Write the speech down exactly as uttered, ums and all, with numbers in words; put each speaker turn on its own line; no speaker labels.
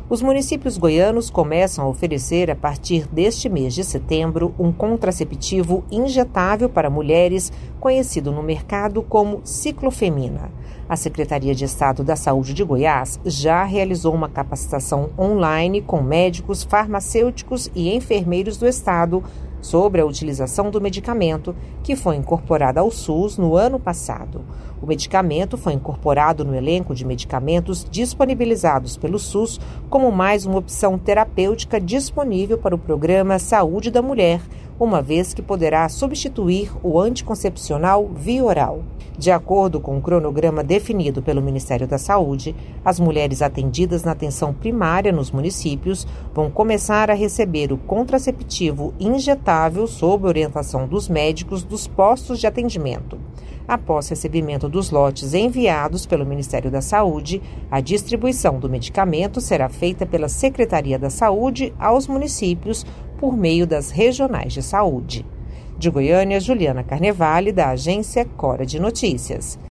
Os municípios goianos começam a oferecer, a partir deste mês de setembro, um contraceptivo injetável para mulheres, conhecido no mercado como Ciclofemina. A Secretaria de Estado da Saúde de Goiás já realizou uma capacitação online com médicos, farmacêuticos e enfermeiros do estado sobre a utilização do medicamento, que foi incorporado ao SUS no ano passado. O medicamento foi incorporado no elenco de medicamentos disponibilizados pelo SUS como mais uma opção terapêutica disponível para o programa Saúde da Mulher, uma vez que poderá substituir o anticoncepcional via oral. De acordo com o cronograma definido pelo Ministério da Saúde, as mulheres atendidas na atenção primária nos municípios vão começar a receber o contraceptivo injetável sob orientação dos médicos dos postos de atendimento. Após recebimento dos lotes enviados pelo Ministério da Saúde, a distribuição do medicamento será feita pela Secretaria da Saúde aos municípios por meio das regionais de saúde. De Goiânia, Juliana Carnevale, da agência Cora de Notícias.